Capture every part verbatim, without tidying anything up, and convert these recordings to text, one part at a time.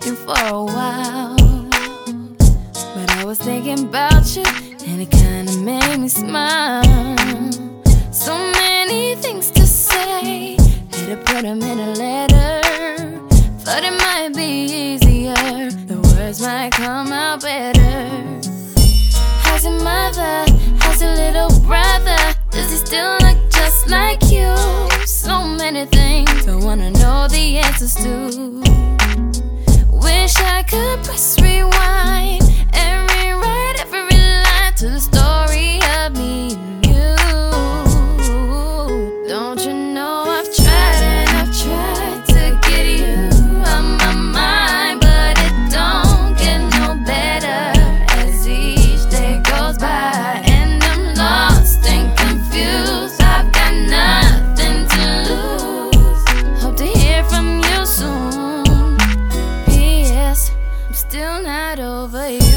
looking for a while, but I was thinking about you, and it kinda made me smile. So many things to say, had to put them in a letter. Thought it might be easier, the words might come out better. How's your mother? How's your little brother? Does he still look just like you? So many things I wanna know the answers to. Wish I could press rewind and rewrite every line to the story of me and you. Don't you know I've tried and I've tried to get you out my mind, but it don't get no better as each day goes by, and I'm lost and confused. I've got nothing to lose. Hope to hear from you soon. P S I'm still not over you.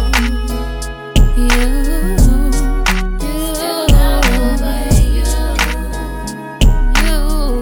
You, you, still not over you. You,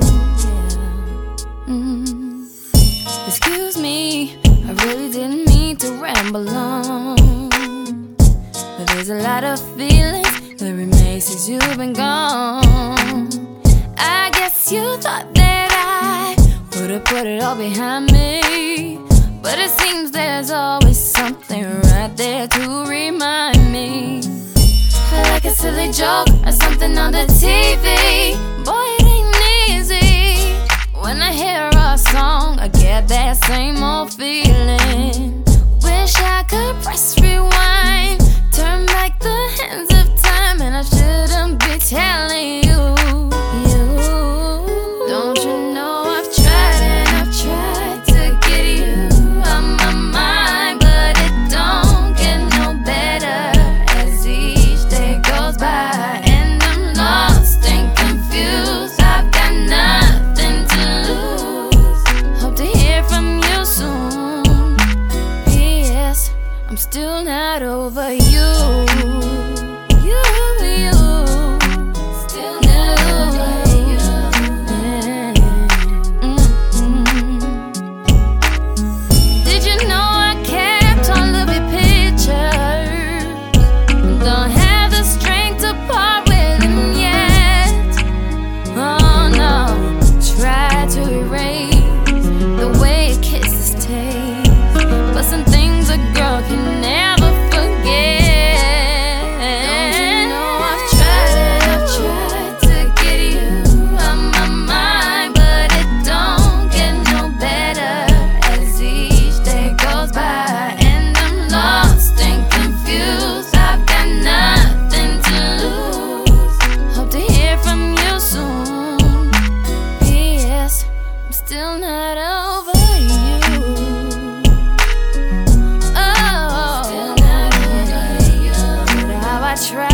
yeah. Mm. Excuse me, I really didn't mean to ramble on, but there's a lot of feelings that remain since you've been gone. I guess you thought that I would've put it all behind me, but it seems there's always something right there to remind me. Like a silly joke or something on the T V. Boy, it ain't easy. When I hear a song, I get that same old feeling. Wish I could press rewind, turn back the hands of time, and I shouldn't be telling you. You, don't you know I've tried and I've tried to get you out my mind, but it don't get no better as each day goes by, and I'm lost and confused. I've got nothing to lose. Hope to hear from you soon. P S I'm still not over you. You, you, still not over you. Yeah. Mm-hmm. Did you know I kept all of your pictures? Don't have the strength to part with them yet. Oh no, try to erase the way your kisses taste, but some things a girl can never forget. Don't you know I've tried and I've tried to get you out my mind, but it don't get no better as each day goes by, and I'm lost and confused. I've got nothing to lose. Hope to hear from you soon. P S I'm still not over you. Oh, still not over you. But how I try